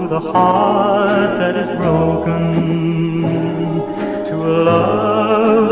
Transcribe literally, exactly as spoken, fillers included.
to the heart that is broken, to a love